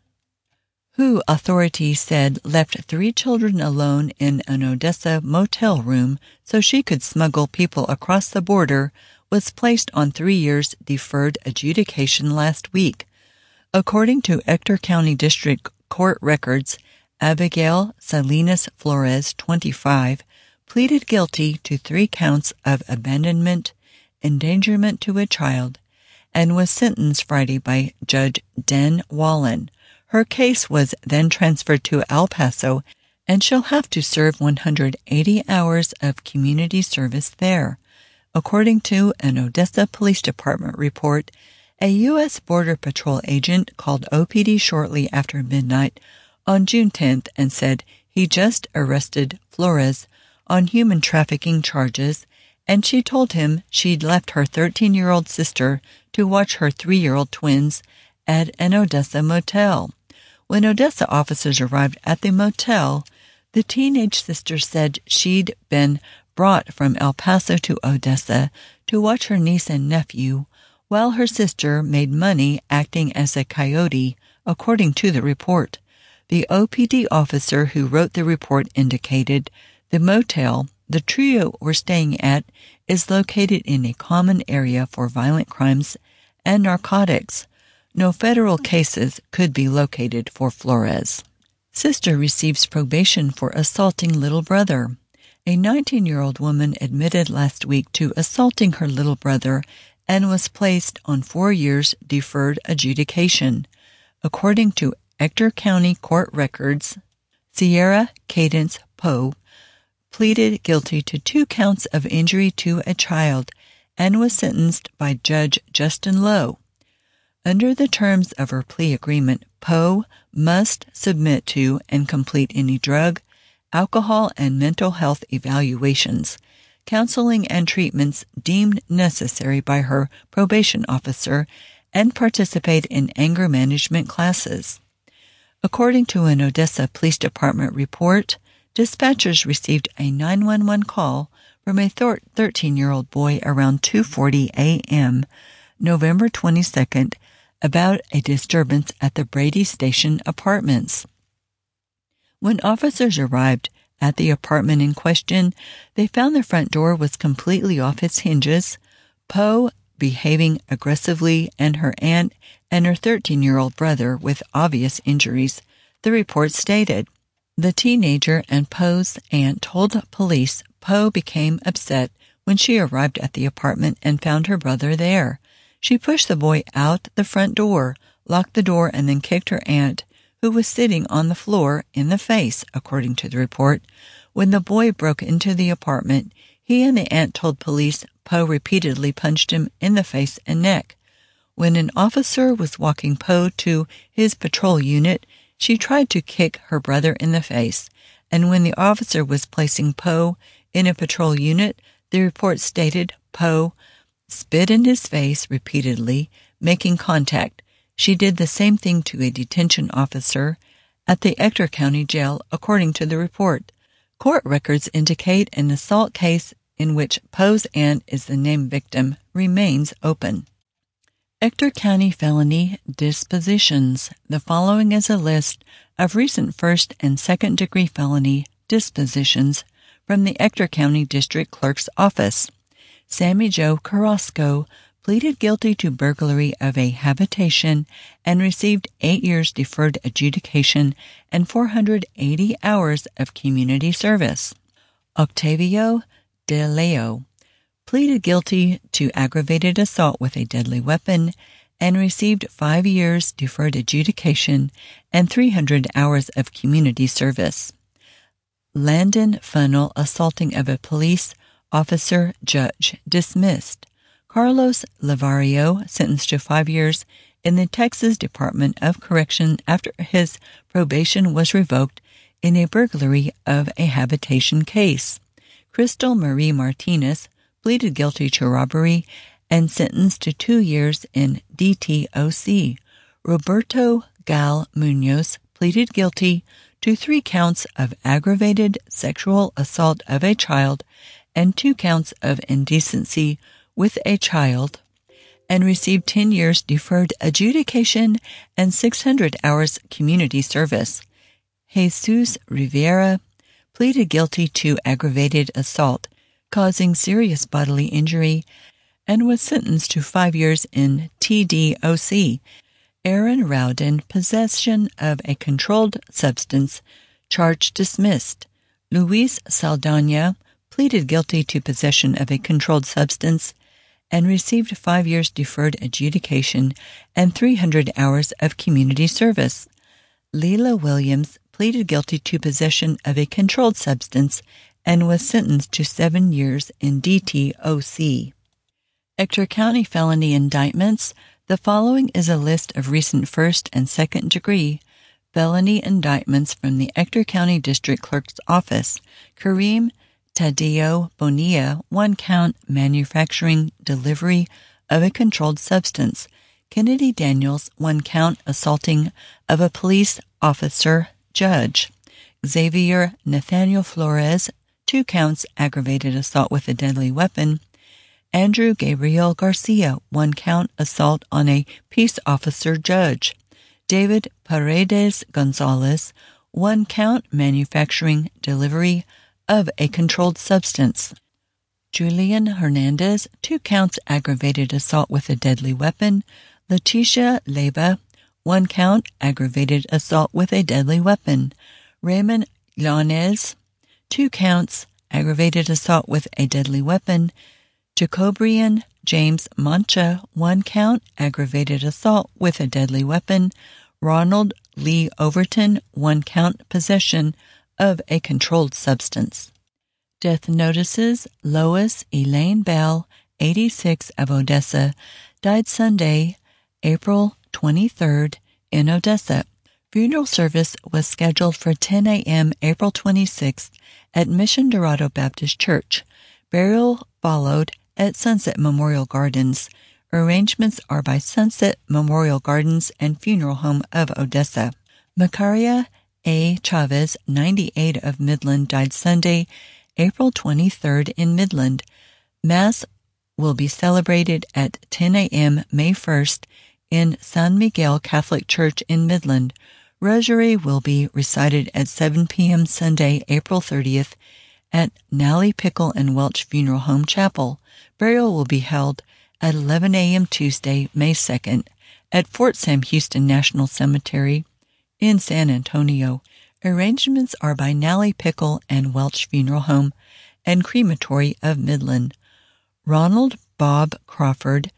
who authorities said left 3 children alone in an Odessa motel room so she could smuggle people across the border was placed on 3 years deferred adjudication last week. According to Ector County District Court records, Abigail Salinas Flores, 25, pleaded guilty to 3 counts of abandonment, endangerment to a child, and was sentenced Friday by Judge Den Wallen. Her case was then transferred to El Paso, and she'll have to serve 180 hours of community service there. According to an Odessa Police Department report, a U.S. Border Patrol agent called OPD shortly after midnight on June 10th and said he just arrested Flores on human trafficking charges, and she told him she'd left her 13-year-old sister to watch her 3-year-old twins at an Odessa motel. When Odessa officers arrived at the motel, the teenage sister said she'd been brought from El Paso to Odessa to watch her niece and nephew, while her sister made money acting as a coyote, according to the report. The OPD officer who wrote the report indicated the motel the trio were staying at is located in a common area for violent crimes and narcotics. No federal cases could be located for Flores. Sister receives probation for assaulting little brother. A 19-year-old woman admitted last week to assaulting her little brother and was placed on 4 years deferred adjudication. According to Ector County Court records, Sierra Cadence Poe pleaded guilty to 2 counts of injury to a child and was sentenced by Judge Justin Lowe. Under the terms of her plea agreement, Poe must submit to and complete any drug, alcohol, and mental health evaluations, counseling, and treatments deemed necessary by her probation officer, and participate in anger management classes. According to an Odessa Police Department report, dispatchers received a 911 call from a 13-year-old boy around 2:40 a.m., November 22nd, about a disturbance at the Brady Station Apartments. When officers arrived at the apartment in question, they found the front door was completely off its hinges, Poe behaving aggressively, and her aunt and her 13-year-old brother with obvious injuries, the report stated. The teenager and Poe's aunt told police Poe became upset when she arrived at the apartment and found her brother there. She pushed the boy out the front door, locked the door, and then kicked her aunt, who was sitting on the floor, in the face, according to the report. When the boy broke into the apartment, he and the aunt told police Poe repeatedly punched him in the face and neck. When an officer was walking Poe to his patrol unit, she tried to kick her brother in the face, and when the officer was placing Poe in a patrol unit, the report stated Poe spit in his face repeatedly, making contact. She did the same thing to a detention officer at the Ector County Jail, according to the report. Court records indicate an assault case in which Poe's aunt is the named victim remains open. Ector County felony dispositions. The following is a list of recent first and second degree felony dispositions from the Ector County District Clerk's Office. Sammy Joe Carrasco pleaded guilty to burglary of a habitation and received 8 years deferred adjudication and 480 hours of community service. Octavio De Leo pleaded guilty to aggravated assault with a deadly weapon and received 5 years deferred adjudication and 300 hours of community service. Landon Funnel assaulting of a police officer judge dismissed. Carlos Lavario sentenced to 5 years in the Texas Department of Correction after his probation was revoked in a burglary of a habitation case. Crystal Marie Martinez pleaded guilty to robbery and sentenced to 2 years in DTOC. Roberto Gal Munoz pleaded guilty to 3 counts of aggravated sexual assault of a child and 2 counts of indecency with a child, and received 10 years deferred adjudication and 600 hours community service. Jesus Rivera pleaded guilty to aggravated assault causing serious bodily injury and was sentenced to 5 years in TDOC. Aaron Rowden, possession of a controlled substance, charge dismissed. Luis Saldana pleaded guilty to possession of a controlled substance and received 5 years deferred adjudication and 300 hours of community service. Leila Williams pleaded guilty to possession of a controlled substance and was sentenced to 7 years in DTOC. Ector County felony indictments. The following is a list of recent first and second degree felony indictments from the Ector County District Clerk's Office. Kareem Tadeo Bonilla, 1 count manufacturing delivery of a controlled substance. Kennedy Daniels, 1 count assaulting of a police officer judge. Xavier Nathaniel Flores, 2 counts aggravated assault with a deadly weapon. Andrew Gabriel Garcia, 1 count assault on a peace officer judge. David Paredes Gonzalez, 1 count manufacturing delivery of a controlled substance. Julian Hernandez, 2 counts aggravated assault with a deadly weapon. Leticia Leyva, 1 count aggravated assault with a deadly weapon. Raymond Llanes, 2 counts aggravated assault with a deadly weapon. Jacobrian James Mancha, 1 count aggravated assault with a deadly weapon. Ronald Lee Overton, 1 count possession of a controlled substance. Death notices. Lois Elaine Bell, 86, of Odessa, died Sunday, April 23rd, in Odessa. Funeral service was scheduled for 10 a.m. April 26th at Mission Dorado Baptist Church. Burial followed at Sunset Memorial Gardens. Arrangements are by Sunset Memorial Gardens and Funeral Home of Odessa. Macaria A. Chavez, 98, of Midland, died Sunday, April 23rd, in Midland. Mass will be celebrated at 10 a.m. May 1st in San Miguel Catholic Church in Midland. Rosary will be recited at 7 p.m. Sunday, April 30th at Nally Pickle and Welch Funeral Home Chapel. Burial will be held at 11 a.m. Tuesday, May 2nd at Fort Sam Houston National Cemetery in San Antonio. Arrangements are by Nally Pickle and Welch Funeral Home and Crematory of Midland. Ronald Bob Crawford,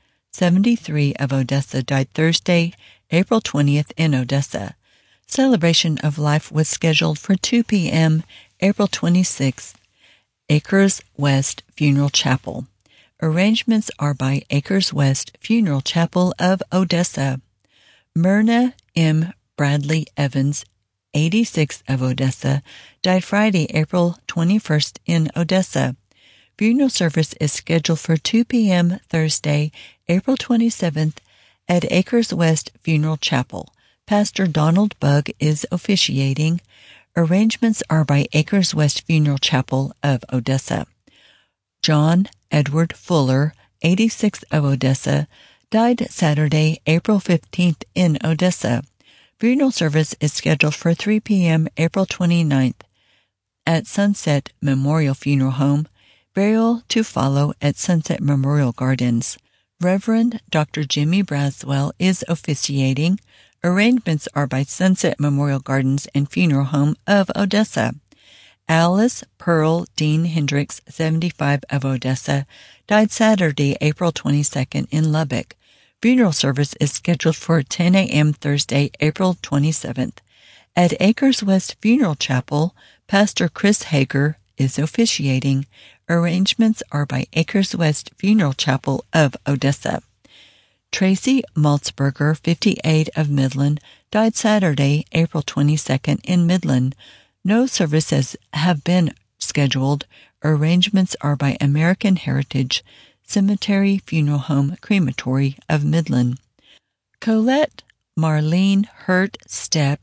73, of Odessa, died Thursday, April 20th, in Odessa. Celebration of life was scheduled for 2 p.m. April 26th, Acres West Funeral Chapel. Arrangements are by Acres West Funeral Chapel of Odessa. Myrna M. Bradley Evans, 86 of Odessa, died Friday, April 21st in Odessa. Funeral service is scheduled for 2 p.m. Thursday, April 27th at Acres West Funeral Chapel. Pastor Donald Bugg is officiating. Arrangements are by Acres West Funeral Chapel of Odessa. John Edward Fuller, 86 of Odessa, died Saturday, April 15th in Odessa. Funeral service is scheduled for 3 p.m. April 29th at Sunset Memorial Funeral Home. Burial to follow at Sunset Memorial Gardens. Reverend Dr. Jimmy Braswell is officiating. Arrangements are by Sunset Memorial Gardens and Funeral Home of Odessa. Alice Pearl Dean Hendricks, 75 of Odessa, died Saturday, April 22nd in Lubbock. Funeral service is scheduled for 10 a.m. Thursday, April 27th. At Acres West Funeral Chapel, Pastor Chris Hager is officiating. Arrangements are by Acres West Funeral Chapel of Odessa. Tracy Maltzberger, 58 of Midland, died Saturday, April 22nd in Midland. No services have been scheduled. Arrangements are by American Heritage Cemetery Funeral Home Crematory of Midland. Colette Marlene Hurt Stepp,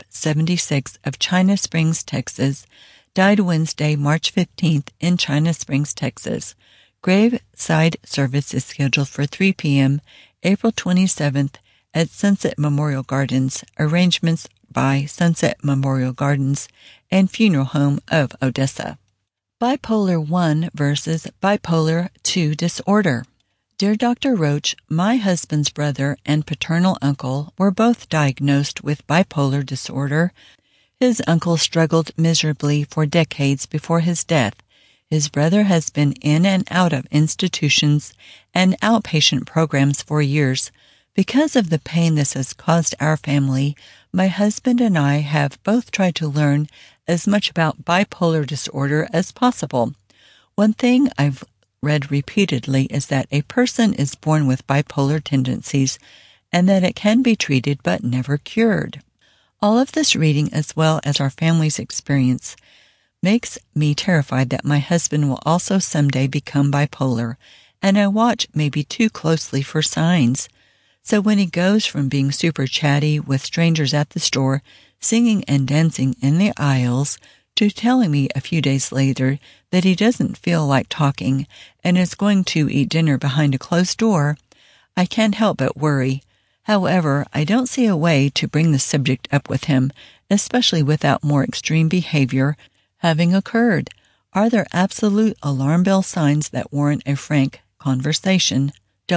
76 of China Springs, Texas, died Wednesday, March 15th in China Springs, Texas. Graveside service is scheduled for 3 p.m. April 27th at Sunset Memorial Gardens. Arrangements by Sunset Memorial Gardens and Funeral Home of Odessa. Bipolar 1 versus Bipolar 2 disorder. Dear Dr. Roach, my husband's brother and paternal uncle were both diagnosed with bipolar disorder. His uncle struggled miserably for decades before his death. His brother has been in and out of institutions and outpatient programs for years. Because of the pain this has caused our family, my husband and I have both tried to learn as much about bipolar disorder as possible. One thing I've read repeatedly is that a person is born with bipolar tendencies and that it can be treated but never cured. All of this reading, as well as our family's experience, makes me terrified that my husband will also someday become bipolar, and I watch maybe too closely for signs. So when he goes from being super chatty with strangers at the store, singing and dancing in the aisles, to telling me a few days later that he doesn't feel like talking and is going to eat dinner behind a closed door, I can't help but worry. However, I don't see a way to bring the subject up with him, especially without more extreme behavior having occurred. Are there absolute alarm bell signs that warrant a frank conversation?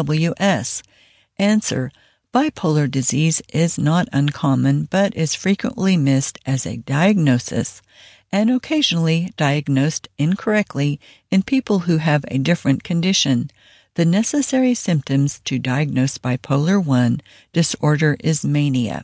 W.S. Answer: bipolar disease is not uncommon, but is frequently missed as a diagnosis and occasionally diagnosed incorrectly in people who have a different condition. The necessary symptoms to diagnose bipolar 1 disorder is mania.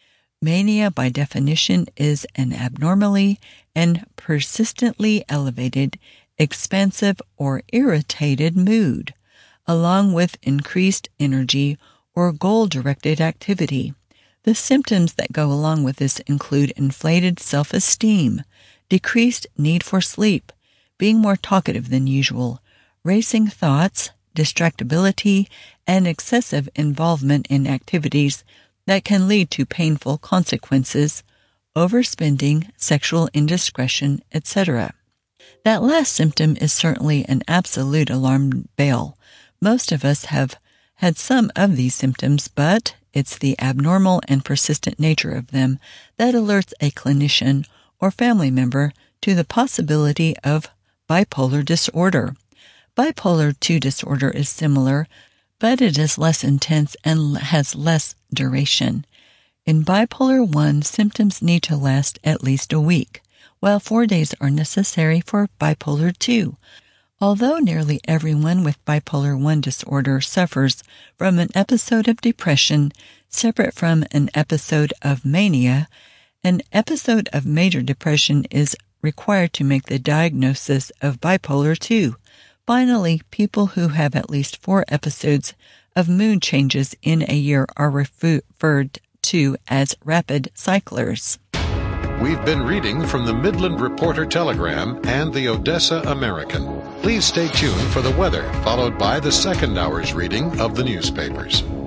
Mania, by definition, is an abnormally and persistently elevated, expansive, or irritated mood, along with increased energy or goal-directed activity. The symptoms that go along with this include inflated self-esteem, decreased need for sleep, being more talkative than usual, racing thoughts, distractibility, and excessive involvement in activities that can lead to painful consequences, overspending, sexual indiscretion, etc. That last symptom is certainly an absolute alarm bell. Most of us have had some of these symptoms, but it's the abnormal and persistent nature of them that alerts a clinician or family member to the possibility of bipolar disorder. Bipolar 2 disorder is similar, but it is less intense and has less duration. In bipolar 1, symptoms need to last at least a week, while 4 days are necessary for bipolar 2. Although nearly everyone with bipolar 1 disorder suffers from an episode of depression separate from an episode of mania, an episode of major depression is required to make the diagnosis of bipolar 2. Finally, people who have at least 4 episodes of moon changes in a year are referred to as rapid cyclers. We've been reading from the Midland Reporter Telegram and the Odessa American. Please stay tuned for the weather, followed by the second hour's reading of the newspapers.